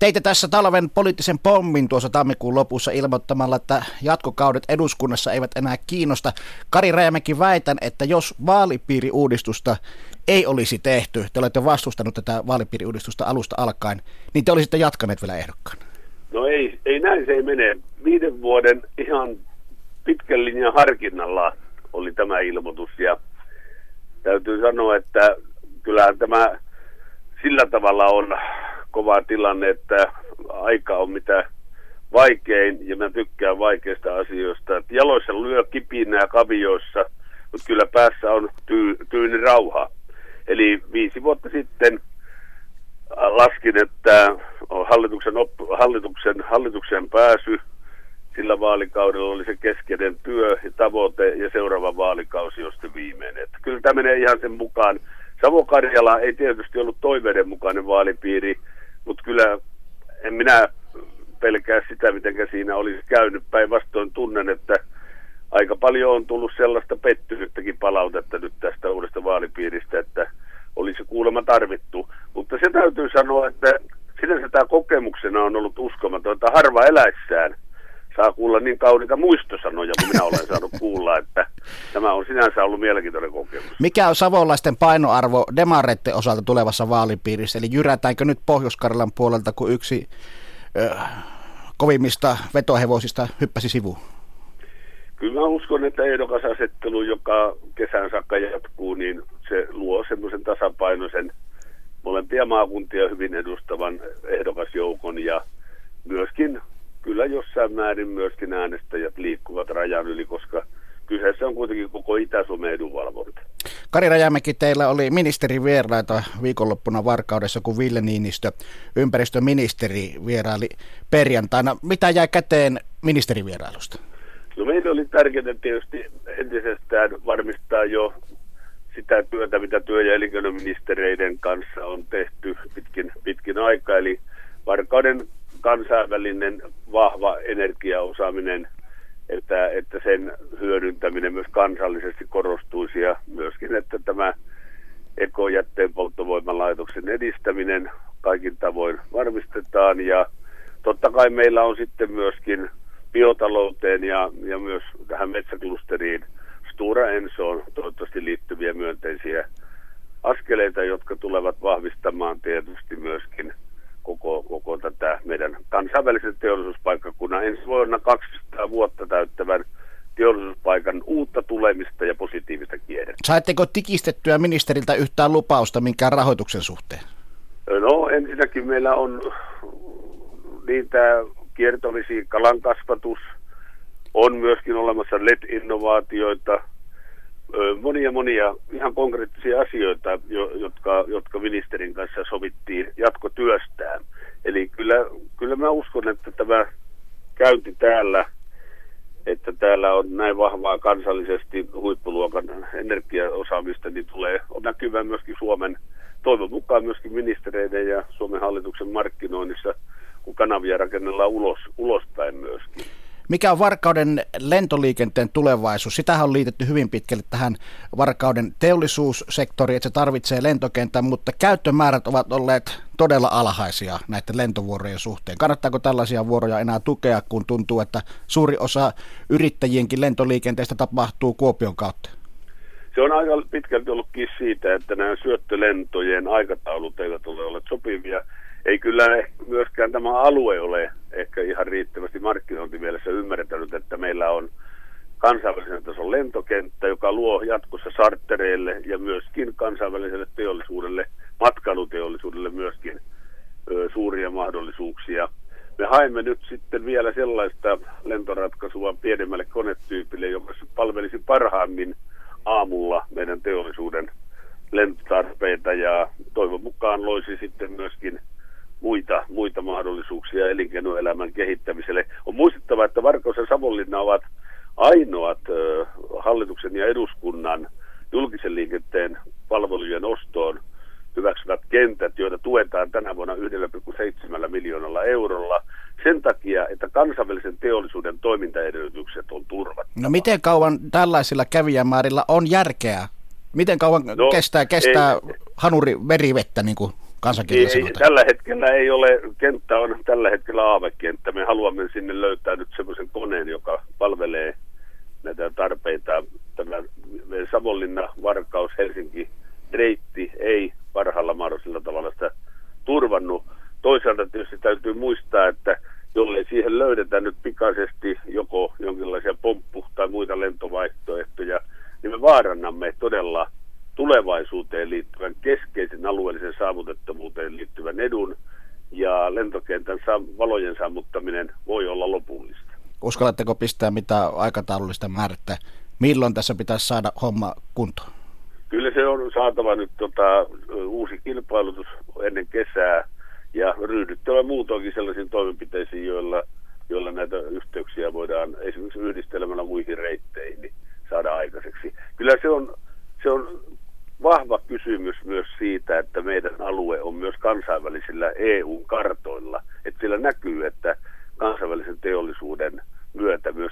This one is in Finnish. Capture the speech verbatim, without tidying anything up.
Teitte tässä talven poliittisen pommin tuossa tammikuun lopussa ilmoittamalla, että jatkokaudet eduskunnassa eivät enää kiinnosta. Kari Rajamäki, väitän, että jos vaalipiiriuudistusta ei olisi tehty, te olette vastustanut tätä vaalipiiriuudistusta alusta alkaen, niin te olisitte jatkaneet vielä ehdokkaana. No ei, ei näin se ei mene. Viiden vuoden ihan pitkän linjan harkinnalla oli tämä ilmoitus ja täytyy sanoa, että kyllähän tämä sillä tavalla on kova tilanne, että aika on mitä vaikein ja mä tykkään vaikeista asioista. Että jaloissa lyö kipinää kavioissa, mutta kyllä päässä on tyy, tyyni rauha. Eli viisi vuotta sitten laskin, että hallituksen, op- hallituksen, hallituksen pääsy sillä vaalikaudella oli se keskeinen työ ja tavoite ja seuraava vaalikausi on sitten viimeinen. Että kyllä tämä menee ihan sen mukaan. Savo-Karjala ei tietysti ollut toiveiden mukainen vaalipiiri, mutta kyllä en minä pelkää sitä, miten siinä olisi käynyt. Päinvastoin tunnen, että aika paljon on tullut sellaista pettynyttäkin palautetta nyt tästä uudesta vaalipiiristä, että olisi kuulemma tarvittu. Mutta se täytyy sanoa, että sinänsä tämä kokemuksena on ollut uskomaton, että harva eläissään saa kuulla niin kauniita muistosanoja, kuin minä olen saanut kuulla, että tämä on sinänsä ollut mielenkiintoinen kokemus. Mikä on savolaisten painoarvo demareiden osalta tulevassa vaalipiirissä? Eli jyrätäänkö nyt Pohjois-Karjalan puolelta, kun yksi ö, kovimmista vetohevosista hyppäsi sivuun? Kyllä mä uskon, että ehdokasasettelu, joka kesän saakka jatkuu, niin se luo semmoisen tasapainoisen molempia maakuntia hyvin edustavan ehdokasjoukon ja myöskin kyllä jossain määrin myöskin äänestäjät liikkuvat rajan yli, koska kyseessä on kuitenkin koko Itä-Suomen edunvalvonta. Kari Rajamäki, teillä oli ministerivieraita viikonloppuna Varkaudessa, kun Ville Niinistö, ympäristöministeri, vieraili perjantaina. Mitä jäi käteen ministerivierailusta? No meille oli tärkeää tietysti entisestään varmistaa jo sitä työtä, mitä työ- ja elinkeinoministereiden kanssa on tehty pitkin, pitkin aikaa, eli Varkauden kansainvälinen vahva energiaosaaminen, että, että sen hyödyntäminen myös kansallisesti korostuisi ja myöskin, että tämä ekojätteen polttovoimalaitoksen edistäminen kaikin tavoin varmistetaan ja totta kai meillä on sitten myöskin biotalouteen ja, ja myös tähän metsäklusteriin Stora Ensoon toivottavasti liittyviä myönteisiä askeleita, jotka tulevat vahvistamaan tietysti myöskin koko, koko tätä meidän kansainvälisen teollisuuspaikkakunnan ensi vuonna kaksisataa vuotta täyttävän teollisuuspaikan uutta tulemista ja positiivista kierrettä. Saitteko tikistettyä ministeriltä yhtään lupausta minkään rahoituksen suhteen? No ensinnäkin meillä on niitä kiertovesi kalankasvatus, on myöskin olemassa L E D-innovaatioita, monia monia ihan konkreettisia asioita, jotka, jotka ministerin kanssa sovittiin jatkotyöstään. Eli kyllä, kyllä mä uskon, että tämä käynti täällä, että täällä on näin vahvaa kansallisesti huippuluokan energiaosaamista, niin tulee on näkyvää myöskin Suomen, toivon mukaan myöskin ministereiden ja Suomen hallituksen markkinoinnissa, kun kanavia rakennellaan ulos, ulospäin myöskin. Mikä on Varkauden lentoliikenteen tulevaisuus? Sitähän on liitetty hyvin pitkälle tähän Varkauden teollisuussektoriin, että se tarvitsee lentokentän, mutta käyttömäärät ovat olleet todella alhaisia näiden lentovuorojen suhteen. Kannattaako tällaisia vuoroja enää tukea, kun tuntuu, että suuri osa yrittäjienkin lentoliikenteestä tapahtuu Kuopion kautta? Se on aika pitkälti ollutkin siitä, että nämä syöttölentojen aikataulut eivät ole olleet sopivia. Ei kyllä myöskään tämä alue ole ehkä ihan riittävästi markkinointimielessä ymmärtänyt, että meillä on kansainvälisen tason lentokenttä, joka luo jatkossa chartereille ja myöskin kansainväliselle teollisuudelle, matkailuteollisuudelle myöskin ö, suuria mahdollisuuksia. Me haemme nyt sitten vielä sellaista lentoratkaisua pienemmälle konetyypille, joka palvelisi parhaimmin aamulla meidän teollisuuden lentotarpeita ja toivon mukaan loisi sitten myöskin muita, muita mahdollisuuksia elinkeinoelämän kehittämiselle. On muistettava, että Varkaus ja Savonlinna ovat ainoat ö, hallituksen ja eduskunnan julkisen liikenteen palvelujen ostoon hyväksyvät kentät, joita tuetaan tänä vuonna yksi pilkku seitsemän miljoonalla eurolla sen takia, että kansainvälisen teollisuuden toimintaedellytykset on turvattu. No miten kauan tällaisilla kävijämäärillä on järkeä? Miten kauan no, kestää, kestää ei, hanuri verivettä, niin kuin kansankielellä ei, sanotaan. Tällä hetkellä ei ole, kenttä on tällä hetkellä aavekenttä. Me haluamme sinne löytää nyt semmoisen koneen, joka palvelee näitä tarpeita. Tämä Savonlinna, Varkaus, Helsinki reitti ei parhaalla mahdollisella tavalla sitä turvannut. Toisaalta tietysti täytyy muistaa, että jollei siihen löydetä nyt pikaisesti joko jonkinlaisia pomppu- tai muita lentovaihtoehtoja, niin me vaarannamme todella tulevaisuuteen liittyvän keskeisen alueellisen saavutettavuuteen liittyvän edun, ja lentokentän valojen sammuttaminen voi olla lopullista. Uskallatteko pistää mitään aikataulullista määrättä? Milloin tässä pitäisi saada homma kuntoon? Kyllä se on saatava nyt tota, uusi kilpailutus ennen kesää ja ryhdyttävä muutoinkin sellaisiin toimenpiteisiin, joilla, joilla näitä yhteyksiä voidaan esimerkiksi yhdistelemällä muihin reitteihin niin saada aikaiseksi. Kyllä se on, se on vahva kysymys myös siitä, että meidän alue on myös kansainvälisillä E U-kartoilla. Että siellä näkyy, että kansainvälisen teollisuuden myötä myös